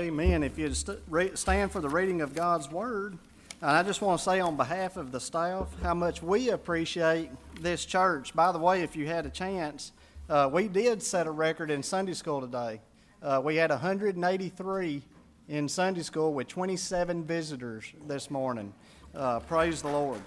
Amen. If you'd stand for the reading of God's Word, and I just want to say on behalf of the staff how much we appreciate this church. By the way, if you had a chance, we did set a record in Sunday school today. We had 183 in Sunday school with 27 visitors this morning. Praise the Lord.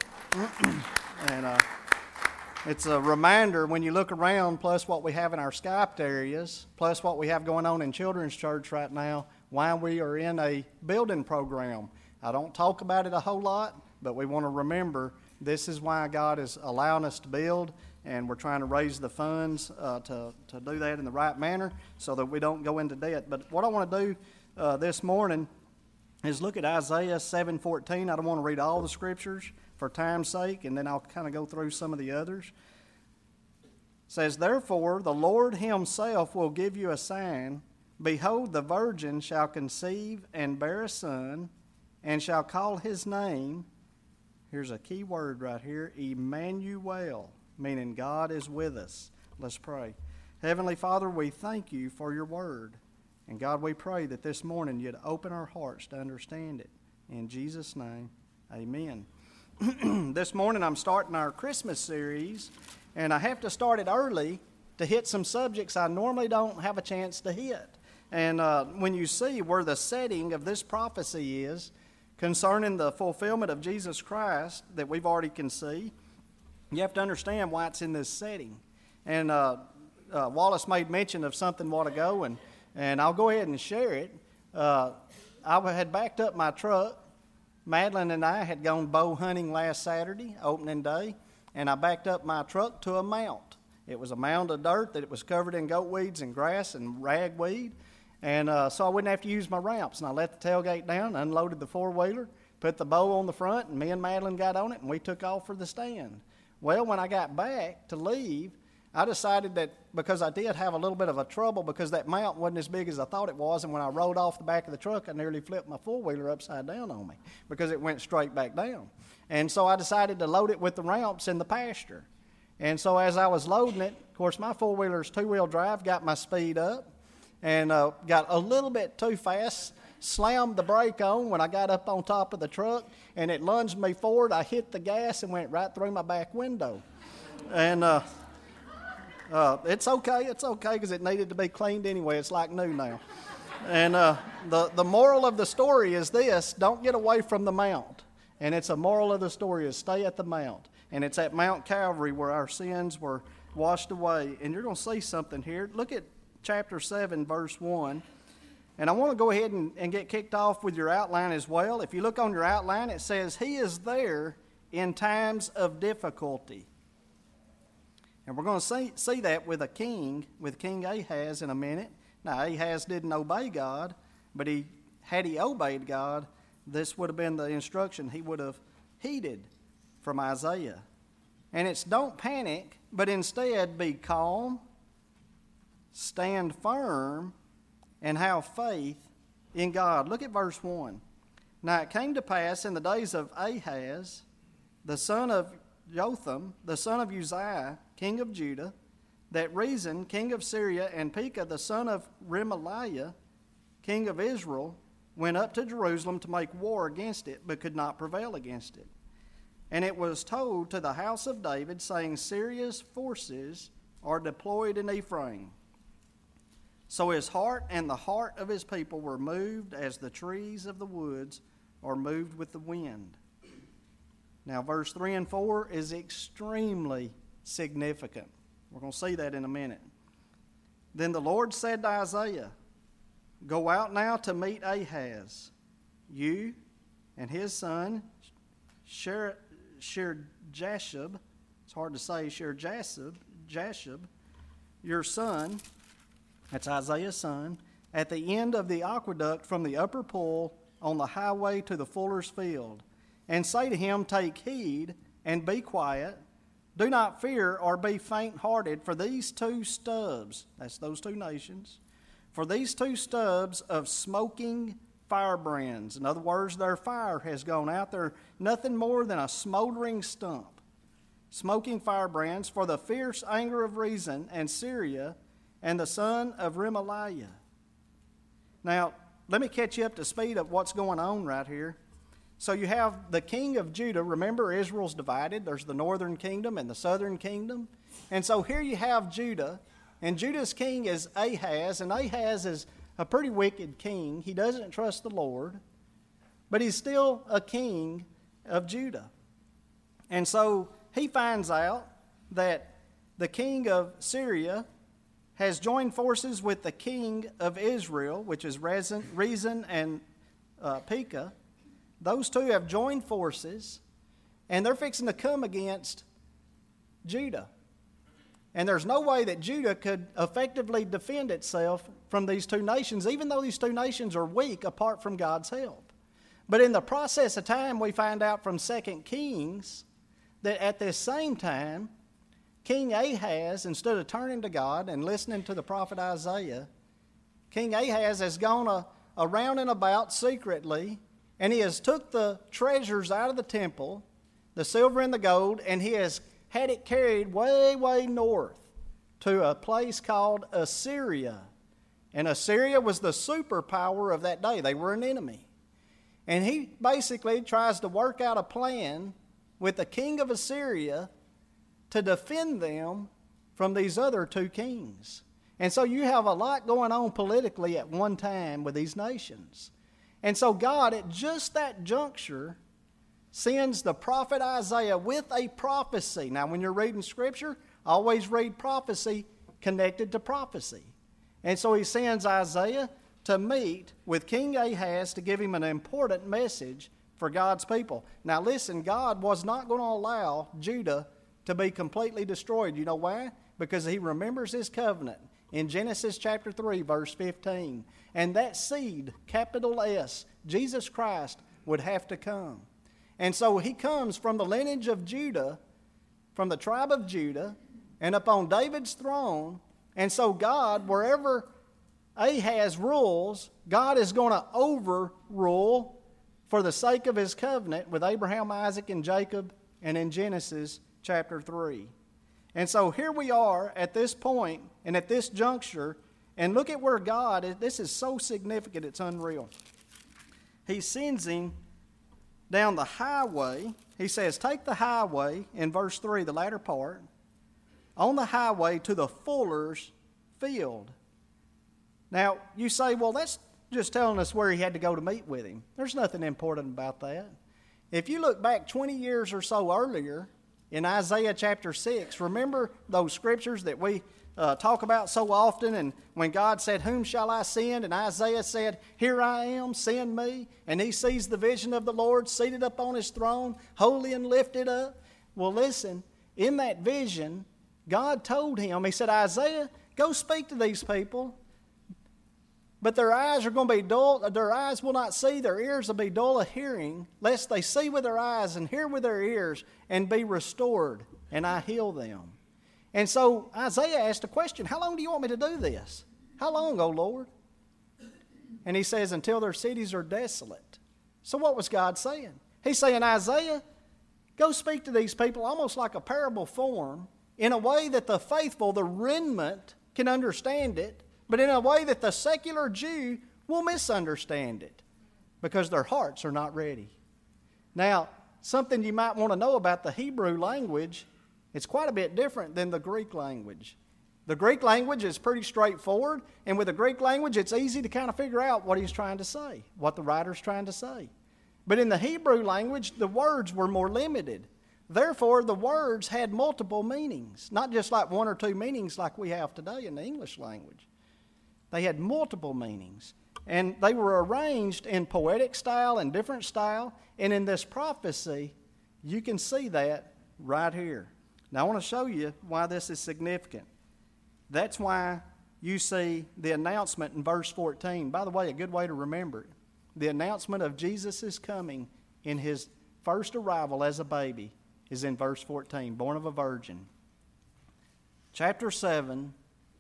And it's a reminder when you look around, plus what we have in our Skype areas, plus what we have going on in Children's Church right now, why we are in a building program. I don't talk about it a whole lot, but we want to remember this is why God is allowing us to build, and we're trying to raise the funds to do that in the right manner so that we don't go into debt. But what I want to do this morning is look at Isaiah 7:14. I don't want to read all the scriptures for time's sake, and then I'll kind of go through some of the others. It says, "Therefore the Lord himself will give you a sign. Behold, the virgin shall conceive and bear a son, and shall call his name," here's a key word right here, Emmanuel, meaning God is with us. Let's pray. Heavenly Father, we thank you for your word. And God, we pray that this morning you'd open our hearts to understand it. In Jesus' name, amen. This morning I'm starting our Christmas series, and I have to start it early to hit some subjects I normally don't have a chance to hit. And when you see where the setting of this prophecy is concerning the fulfillment of Jesus Christ that we've already can see, you have to understand why it's in this setting. And Wallace made mention of something a while ago, and I'll go ahead and share it. I had backed up my truck. Madeline and I had gone bow hunting last Saturday, opening day, and I backed up my truck to a mount. It was a mound of dirt that it was covered in goat weeds and grass and ragweed, and so I wouldn't have to use my ramps. And I let the tailgate down, unloaded the four-wheeler, put the bow on the front, and me and Madeline got on it, and we took off for the stand. Well, when I got back to leave, I decided that because I did have a little bit of a trouble because that mount wasn't as big as I thought it was, and when I rode off the back of the truck, I nearly flipped my four-wheeler upside down on me because it went straight back down. And so I decided to load it with the ramps in the pasture. And so as I was loading it, of course, my four-wheeler's two-wheel drive, got my speed up, and got a little bit too fast, slammed the brake on when I got up on top of the truck, and it lunged me forward. I hit the gas and went right through my back window. And it's okay because it needed to be cleaned anyway. It's like new now. And the moral of the story is this: don't get away from the mount. And it's a moral of the story is stay at the mount. And it's at Mount Calvary where our sins were washed away. And you're going to see something here. Look at chapter 7, verse 1. And I want to go ahead and get kicked off with your outline as well. If you look on your outline, it says, "He is there in times of difficulty." And we're going to see that with King Ahaz in a minute. Now, Ahaz didn't obey God, but had he obeyed God, this would have been the instruction he would have heeded from Isaiah. And it's don't panic, but instead be calm, stand firm, and have faith in God. Look at verse 1. "Now it came to pass in the days of Ahaz, the son of Jotham, the son of Uzziah, king of Judah, that Rezin, king of Syria, and Pekah, the son of Remaliah, king of Israel, went up to Jerusalem to make war against it, but could not prevail against it. And it was told to the house of David, saying, Syria's forces are deployed in Ephraim. So his heart and the heart of his people were moved as the trees of the woods are moved with the wind." Now, verse 3 and 4 is extremely significant. We're going to see that in a minute. "Then the Lord said to Isaiah, Go out now to meet Ahaz, you and his son Shear-Jashub," it's hard to say, Shear-Jashub, "your son," that's Isaiah's son, "at the end of the aqueduct from the upper pool on the highway to the fuller's field. And say to him, Take heed and be quiet. Do not fear or be faint-hearted, for these two stubs," that's those two nations, "for these two stubs of smoking firebrands." In other words, their fire has gone out. They're nothing more than a smoldering stump. "Smoking firebrands for the fierce anger of Rezin and Syria and the son of Remaliah." Now, let me catch you up to speed of what's going on right here. So you have the king of Judah. Remember, Israel's divided. There's the northern kingdom and the southern kingdom. And so here you have Judah, and Judah's king is Ahaz, and Ahaz is a pretty wicked king. He doesn't trust the Lord, but he's still a king of Judah. And so he finds out that the king of Syria has joined forces with the king of Israel, which is Rezin and Pekah. Those two have joined forces, and they're fixing to come against Judah. And there's no way that Judah could effectively defend itself from these two nations, even though these two nations are weak apart from God's help. But in the process of time, we find out from 2 Kings that at this same time, King Ahaz, instead of turning to God and listening to the prophet Isaiah, King Ahaz has gone around and about secretly, and he has took the treasures out of the temple, the silver and the gold, and he has had it carried way, way north to a place called Assyria. And Assyria was the superpower of that day. They were an enemy. And he basically tries to work out a plan with the king of Assyria to defend them from these other two kings. And so you have a lot going on politically at one time with these nations. And so God, at just that juncture, sends the prophet Isaiah with a prophecy. Now, when you're reading Scripture, always read prophecy connected to prophecy. And so he sends Isaiah to meet with King Ahaz to give him an important message for God's people. Now, listen, God was not going to allow Judah to be completely destroyed. You know why? Because he remembers his covenant in Genesis chapter 3, verse 15. And that seed, capital S, Jesus Christ, would have to come. And so he comes from the lineage of Judah, from the tribe of Judah, and upon David's throne. And so God, wherever Ahaz rules, God is going to overrule for the sake of his covenant with Abraham, Isaac, and Jacob, and in Genesis chapter 3. And so here we are at this point and at this juncture, and look at where God is. This is so significant, it's unreal. He sends him down the highway. He says, take the highway, in verse 3, the latter part, on the highway to the fuller's field. Now, you say, well, that's just telling us where he had to go to meet with him. There's nothing important about that. If you look back 20 years or so earlier, in Isaiah chapter 6, remember those scriptures that we talk about so often, and when God said, whom shall I send? And Isaiah said, here I am, send me. And he sees the vision of the Lord seated up on his throne, holy and lifted up. Well, listen, in that vision, God told him, he said, Isaiah, go speak to these people, but their eyes are going to be dull. Their eyes will not see, their ears will be dull of hearing, lest they see with their eyes and hear with their ears and be restored, and I heal them. And so Isaiah asked a question, how long do you want me to do this? How long, O Lord? And he says, until their cities are desolate. So what was God saying? He's saying, Isaiah, go speak to these people almost like a parable form, in a way that the faithful, the remnant, can understand it, but in a way that the secular Jew will misunderstand it because their hearts are not ready. Now, something you might want to know about the Hebrew language, it's quite a bit different than the Greek language. The Greek language is pretty straightforward, and with the Greek language, it's easy to kind of figure out what he's trying to say, what the writer's trying to say. But in the Hebrew language, the words were more limited. Therefore, the words had multiple meanings, not just like one or two meanings like we have today in the English language. They had multiple meanings, and they were arranged in poetic style and different style, and in this prophecy, you can see that right here. Now, I want to show you why this is significant. That's why you see the announcement in verse 14. By the way, a good way to remember it. The announcement of Jesus' coming in his first arrival as a baby is in verse 14, born of a virgin. Chapter 7,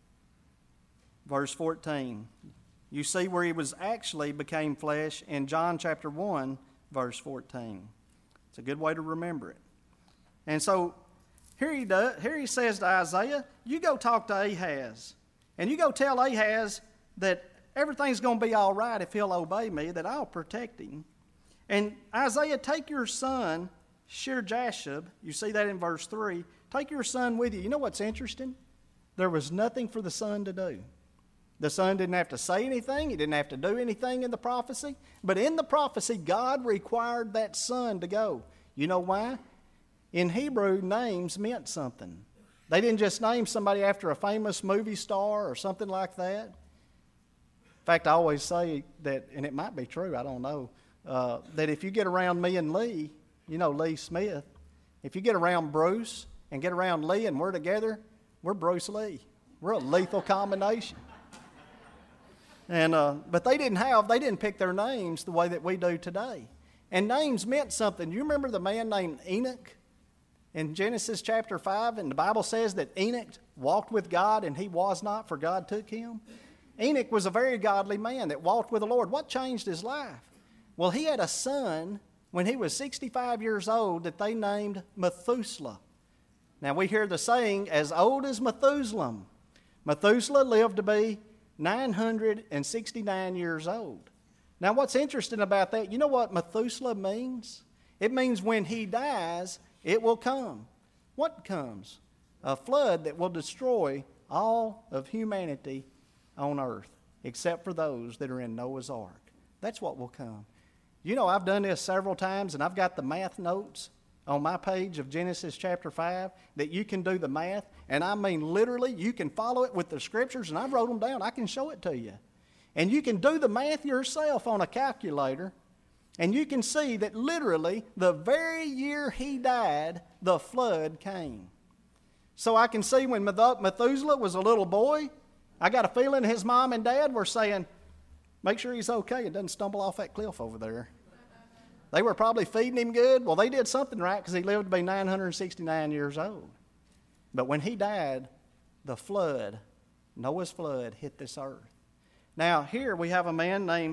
verse 14. You see where he was actually became flesh in John chapter 1, verse 14. It's a good way to remember it. And so here he says to Isaiah, you go talk to Ahaz, and you go tell Ahaz that everything's going to be all right if he'll obey me, that I'll protect him. And Isaiah, take your son, Shear-Jashub, you see that in verse 3, take your son with you. You know what's interesting? There was nothing for the son to do. The son didn't have to say anything. He didn't have to do anything in the prophecy. But in the prophecy, God required that son to go. You know why? In Hebrew, names meant something. They didn't just name somebody after a famous movie star or something like that. In fact, I always say that, and it might be true, I don't know, that if you get around me and Lee, you know Lee Smith, if you get around Bruce and get around Lee and we're together, we're Bruce Lee. We're a lethal combination. And but they didn't pick their names the way that we do today. And names meant something. You remember the man named Enoch in Genesis chapter 5? And the Bible says that Enoch walked with God and he was not, for God took him. Enoch was a very godly man that walked with the Lord. What changed his life? Well, he had a son when he was 65 years old that they named Methuselah. Now we hear the saying, as old as Methuselah. Methuselah lived to be 969 years old. Now what's interesting about that, you know what Methuselah means? It means when he dies, it will come. What comes? A flood that will destroy all of humanity on earth, except for those that are in Noah's Ark. That's what will come. You know, I've done this several times, and I've got the math notes on my page of Genesis chapter 5 that you can do the math. And I mean literally, you can follow it with the scriptures, and I wrote them down. I can show it to you. And you can do the math yourself on a calculator, and you can see that literally the very year he died, the flood came. So I can see when Methuselah was a little boy, I got a feeling his mom and dad were saying, make sure he's okay and doesn't stumble off that cliff over there. They were probably feeding him good. Well, they did something right because he lived to be 969 years old. But when he died, the flood, Noah's flood, hit this earth. Now, here we have a man named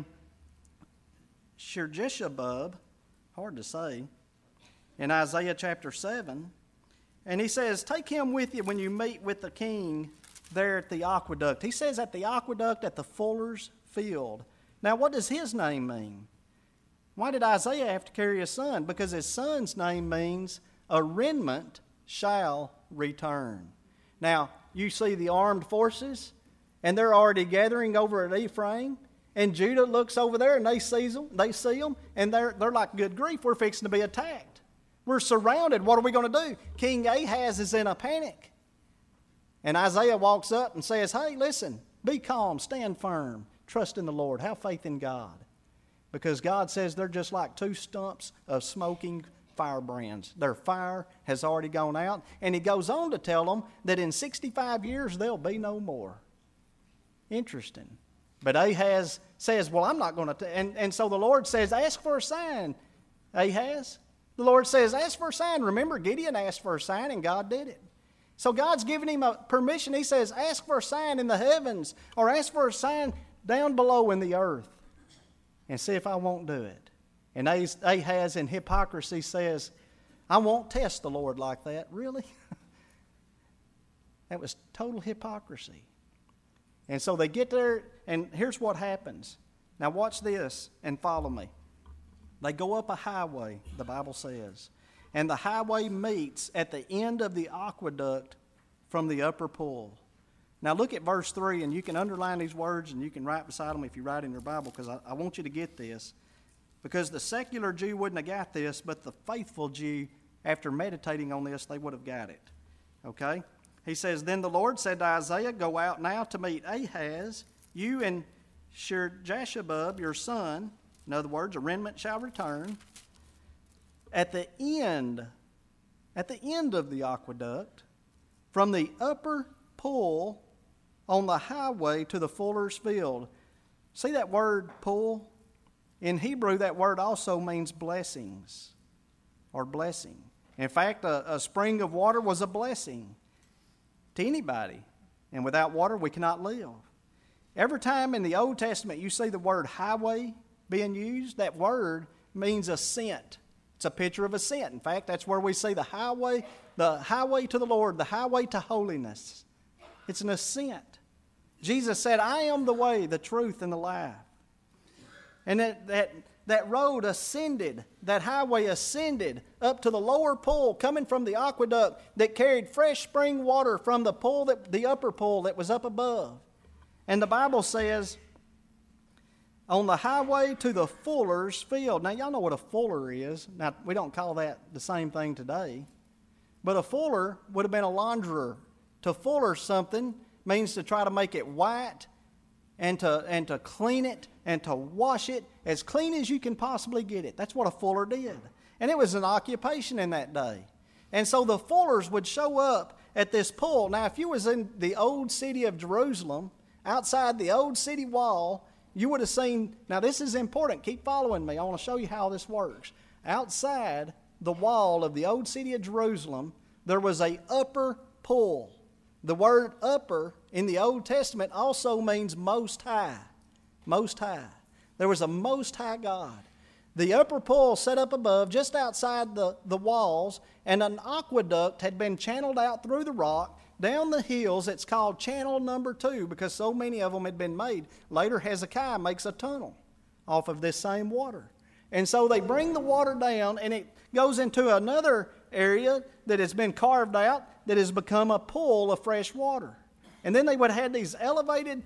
Shear-Jashub, hard to say, in Isaiah chapter 7. And he says, take him with you when you meet with the king there at the aqueduct. He says at the aqueduct at the fuller's field. Now, what does his name mean? Why did Isaiah have to carry a son? Because his son's name means a remnant shall return. Now, you see the armed forces, and they're already gathering over at Ephraim, and Judah looks over there, and they see them, and they're like, good grief, we're fixing to be attacked. We're surrounded. What are we going to do? King Ahaz is in a panic. And Isaiah walks up and says, hey, listen, be calm, stand firm, trust in the Lord, have faith in God. Because God says they're just like two stumps of smoking firebrands. Their fire has already gone out. And he goes on to tell them that in 65 years there'll be no more. Interesting. But Ahaz says, well, I'm not going to. And so the Lord says, ask for a sign, Ahaz. The Lord says, ask for a sign. Remember, Gideon asked for a sign and God did it. So God's giving him a permission. He says, ask for a sign in the heavens or ask for a sign down below in the earth. And see if I won't do it. And Ahaz in hypocrisy says, I won't test the Lord like that. Really? That was total hypocrisy. And so they get there, and here's what happens. Now watch this and follow me. They go up a highway, the Bible says. And the highway meets at the end of the aqueduct from the upper pool. Now look at verse 3, and you can underline these words, and you can write beside them if you write in your Bible, because I want you to get this. Because the secular Jew wouldn't have got this, but the faithful Jew, after meditating on this, they would have got it. Okay? He says, then the Lord said to Isaiah, go out now to meet Ahaz, you and Shear-Jashub, your son. In other words, a remnant shall return. At the end of the aqueduct, from the upper pool on the highway to the fuller's field. See that word pool? In Hebrew, that word also means blessings or blessing. In fact, a spring of water was a blessing to anybody. And without water, we cannot live. Every time in the Old Testament you see the word highway being used, that word means ascent. It's a picture of ascent. In fact, that's where we see the highway to the Lord, the highway to holiness. It's an ascent. Jesus said, I am the way, the truth, and the life. And that road ascended, that highway ascended up to the lower pool coming from the aqueduct that carried fresh spring water from the upper pool that was up above. And the Bible says, on the highway to the fuller's field. Now, y'all know what a fuller is. Now, we don't call that the same thing today. But a fuller would have been a launderer. To fuller something means to try to make it white and to clean it and to wash it as clean as you can possibly get it. That's what a fuller did. And it was an occupation in that day. And so the fullers would show up at this pool. Now, if you was in the old city of Jerusalem, outside the old city wall, you would have seen, now this is important, keep following me, I want to show you how this works. Outside the wall of the old city of Jerusalem, there was an upper pool. The word upper in the Old Testament also means most high. Most high. There was a most high God. The upper pool set up above, just outside the walls, and an aqueduct had been channeled out through the rock down the hills. It's called channel number 2 because so many of them had been made. Later, Hezekiah makes a tunnel off of this same water. And so they bring the water down, and it goes into another area that has been carved out that has become a pool of fresh water. And then they would have these elevated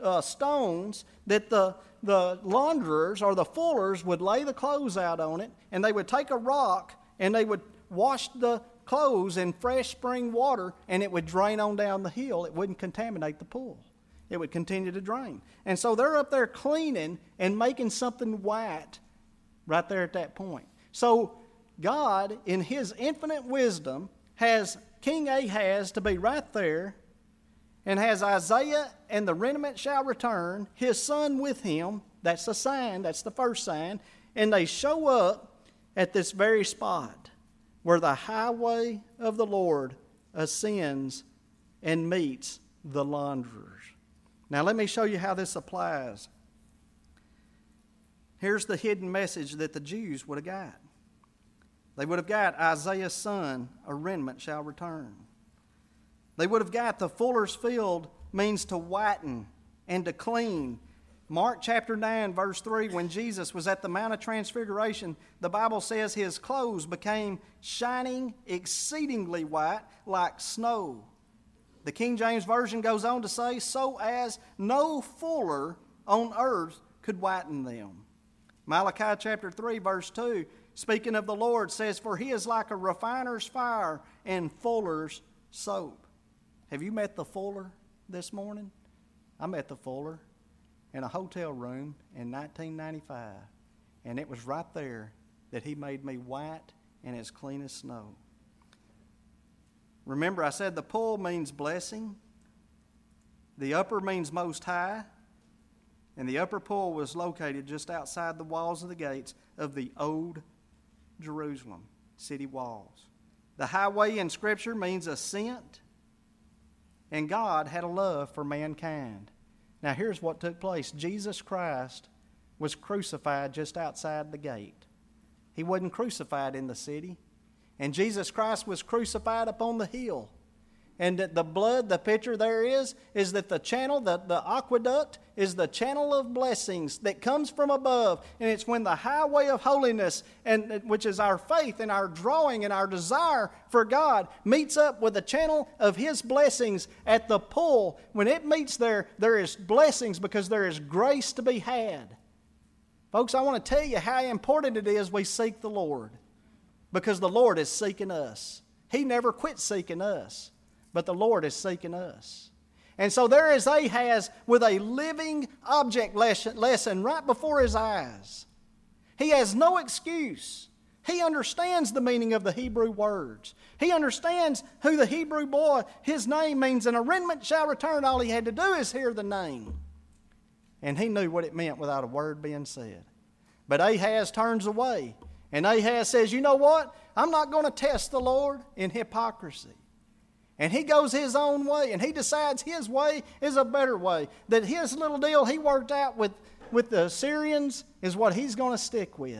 stones that the launderers or the fullers would lay the clothes out on it, and they would take a rock and they would wash the clothes in fresh spring water, and it would drain on down the hill. It wouldn't contaminate the pool. It would continue to drain. And so they're up there cleaning and making something white right there at that point. So God, in His infinite wisdom, has King Ahaz to be right there, and has Isaiah and the remnant shall return, his son with him. That's a sign. That's the first sign. And they show up at this very spot where the highway of the Lord ascends and meets the launderers. Now let me show you how this applies. Here's the hidden message that the Jews would have got. They would have got Isaiah's son, a remnant shall return. They would have got the fuller's field means to whiten and to clean. Mark chapter 9, verse 3, when Jesus was at the Mount of Transfiguration, the Bible says his clothes became shining exceedingly white like snow. The King James Version goes on to say, so as no fuller on earth could whiten them. Malachi chapter 3, verse 2, speaking of the Lord, says, for he is like a refiner's fire and fuller's soap. Have you met the fuller this morning? I met the fuller in a hotel room in 1995. And it was right there that he made me white and as clean as snow. Remember, I said the pool means blessing. The upper means most high. And the upper pool was located just outside the walls of the gates of the old Jerusalem city walls. The highway in Scripture means ascent. And God had a love for mankind. Now here's what took place. Jesus Christ was crucified just outside the gate. He wasn't crucified in the city. And Jesus Christ was crucified upon the hill. And the blood, the picture there is that the channel, the aqueduct, is the channel of blessings that comes from above. And it's when the highway of holiness, and which is our faith and our drawing and our desire for God, meets up with the channel of His blessings at the pool. When it meets there is blessings because there is grace to be had. Folks, I want to tell you how important it is we seek the Lord. Because the Lord is seeking us. He never quit seeking us. But the Lord is seeking us. And so there is Ahaz with a living object lesson right before his eyes. He has no excuse. He understands the meaning of the Hebrew words. He understands who the Hebrew boy, his name means, and a remnant shall return. All he had to do is hear the name. And he knew what it meant without a word being said. But Ahaz turns away. And Ahaz says, you know what? I'm not going to test the Lord in hypocrisy. And he goes his own way, and he decides his way is a better way. That his little deal he worked out with the Assyrians is what he's going to stick with.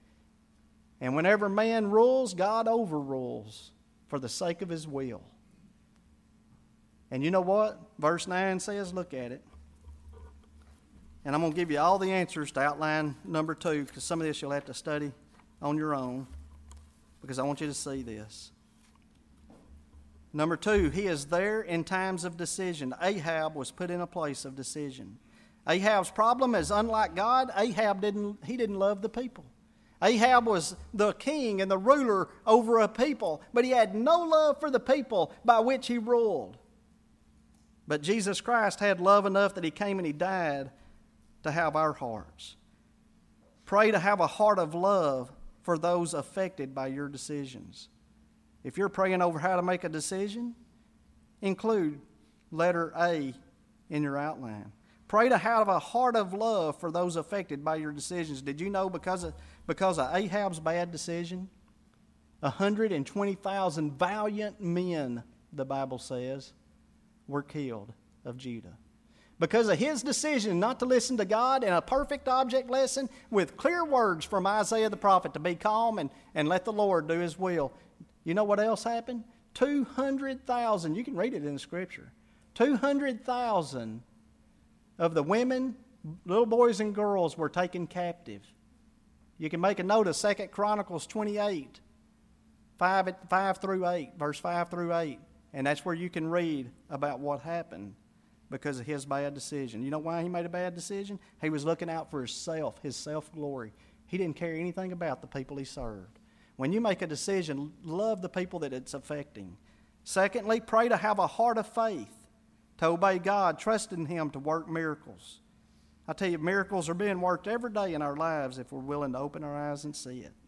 And whenever man rules, God overrules for the sake of His will. And you know what verse 9 says? Look at it. And I'm going to give you all the answers to outline number 2, because some of this you'll have to study on your own, because I want you to see this. Number 2, he is there in times of decision. Ahab was put in a place of decision. Ahab's problem is, unlike God, Ahab didn't love the people. Ahab was the king and the ruler over a people, but he had no love for the people by which he ruled. But Jesus Christ had love enough that he came and he died to have our hearts. Pray to have a heart of love for those affected by your decisions. If you're praying over how to make a decision, include letter A in your outline. Pray to have a heart of love for those affected by your decisions. Did you know because of Ahab's bad decision, 120,000 valiant men, the Bible says, were killed of Judah? Because of his decision not to listen to God in a perfect object lesson with clear words from Isaiah the prophet to be calm and let the Lord do his will. You know what else happened? 200,000, you can read it in the Scripture, 200,000 of the women, little boys and girls were taken captive. You can make a note of 2 Chronicles 28, 5 through 8, verse 5 through 8, and that's where you can read about what happened because of his bad decision. You know why he made a bad decision? He was looking out for himself, his self-glory. He didn't care anything about the people he served. When you make a decision, love the people that it's affecting. Secondly, pray to have a heart of faith, to obey God, trust in him to work miracles. I tell you, miracles are being worked every day in our lives if we're willing to open our eyes and see it.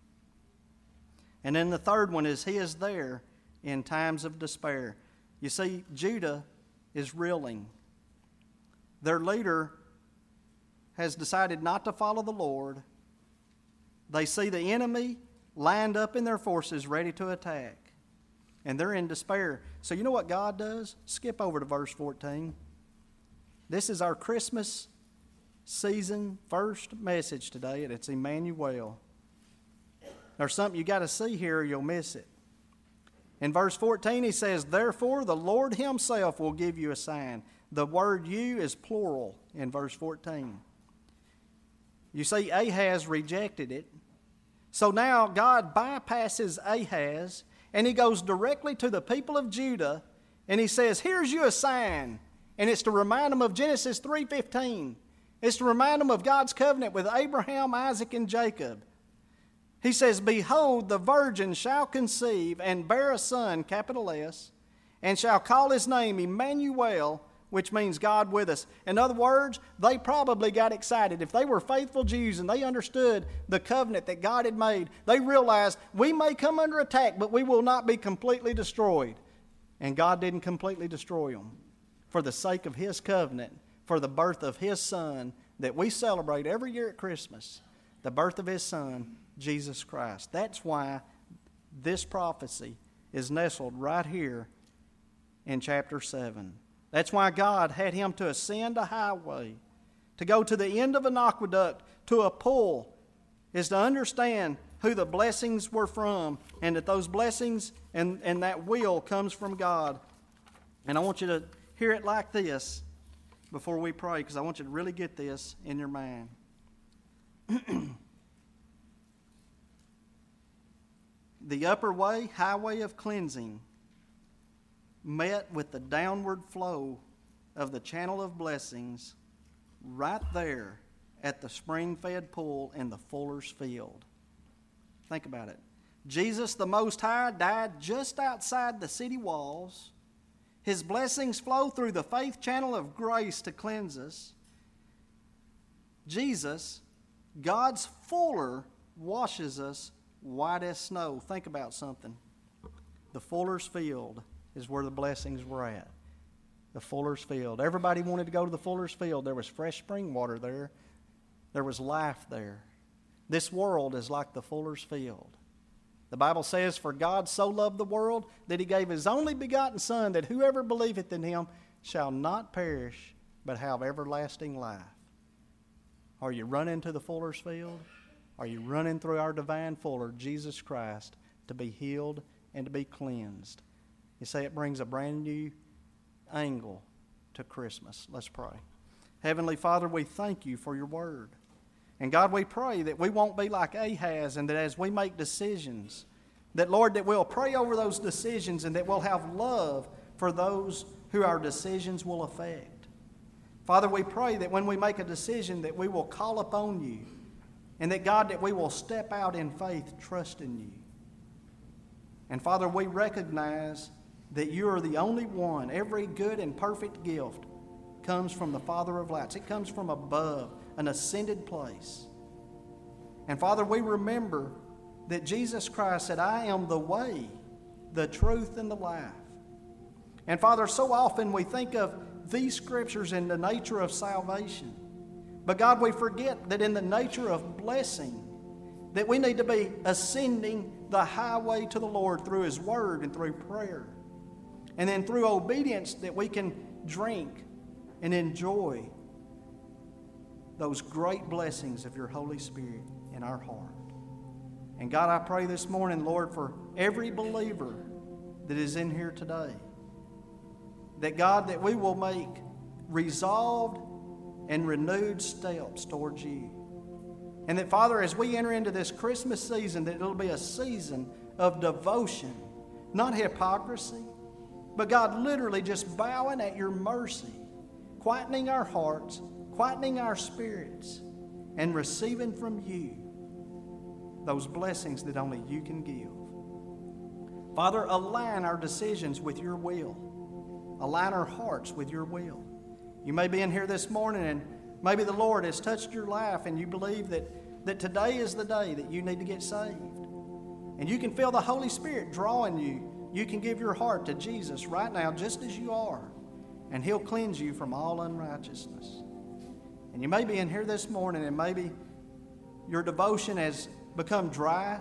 And then the third one is he is there in times of despair. You see, Judah is reeling. Their leader has decided not to follow the Lord. They see the enemy lined up in their forces ready to attack. And they're in despair. So you know what God does? Skip over to verse 14. This is our Christmas season first message today, and it's Emmanuel. There's something you got to see here or you'll miss it. In verse 14 he says, therefore the Lord himself will give you a sign. The word you is plural in verse 14. You see, Ahaz rejected it. So now God bypasses Ahaz and he goes directly to the people of Judah and he says, here's you a sign. And it's to remind them of Genesis 3:15. It's to remind them of God's covenant with Abraham, Isaac, and Jacob. He says, behold, the virgin shall conceive and bear a son, capital S, and shall call his name Emmanuel, which means God with us. In other words, they probably got excited. If they were faithful Jews and they understood the covenant that God had made, they realized we may come under attack, but we will not be completely destroyed. And God didn't completely destroy them. For the sake of his covenant, for the birth of his son that we celebrate every year at Christmas, the birth of his son, Jesus Christ. That's why this prophecy is nestled right here in chapter 7. That's why God had him to ascend a highway, to go to the end of an aqueduct, to a pool, is to understand who the blessings were from, and that those blessings and that will comes from God. And I want you to hear it like this before we pray, because I want you to really get this in your mind. The upper way, highway of cleansing, met with the downward flow of the channel of blessings right there at the spring-fed pool in the fuller's field. Think about it. Jesus, the Most High, died just outside the city walls. His blessings flow through the faith channel of grace to cleanse us. Jesus, God's fuller, washes us white as snow. Think about something. The fuller's field is where the blessings were at. The fuller's field. Everybody wanted to go to the fuller's field. There was fresh spring water there. There was life there. This world is like the fuller's field. The Bible says, for God so loved the world that he gave his only begotten Son, that whoever believeth in him shall not perish, but have everlasting life. Are you running to the fuller's field? Are you running through our divine fuller, Jesus Christ, to be healed and to be cleansed? You say it brings a brand new angle to Christmas. Let's pray. Heavenly Father, we thank you for your word. And God, we pray that we won't be like Ahaz, and that as we make decisions, that, Lord, that we'll pray over those decisions and that we'll have love for those who our decisions will affect. Father, we pray that when we make a decision that we will call upon you, and that, God, that we will step out in faith, trusting you. And Father, we recognize that you are the only one. Every good and perfect gift comes from the Father of lights. It comes from above, an ascended place. And Father, we remember that Jesus Christ said, I am the way, the truth, and the life. And Father, so often we think of these scriptures in the nature of salvation. But God, we forget that in the nature of blessing, that we need to be ascending the highway to the Lord through His Word and through prayer. And then through obedience that we can drink and enjoy those great blessings of your Holy Spirit in our heart. And God, I pray this morning, Lord, for every believer that is in here today, that God, that we will make resolved and renewed steps towards you. And that, Father, as we enter into this Christmas season, that it'll be a season of devotion, not hypocrisy, but God, literally just bowing at your mercy, quietening our hearts, quietening our spirits, and receiving from you those blessings that only you can give. Father, align our decisions with your will. Align our hearts with your will. You may be in here this morning and maybe the Lord has touched your life and you believe that today is the day that you need to get saved. And you can feel the Holy Spirit drawing you. You can give your heart to Jesus right now just as you are, and He'll cleanse you from all unrighteousness. And you may be in here this morning and maybe your devotion has become dry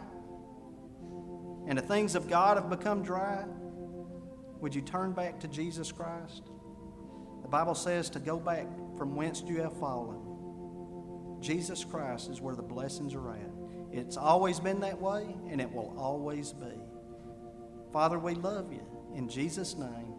and the things of God have become dry. Would you turn back to Jesus Christ? The Bible says to go back from whence you have fallen. Jesus Christ is where the blessings are at. It's always been that way, and it will always be. Father, we love you. In Jesus' name.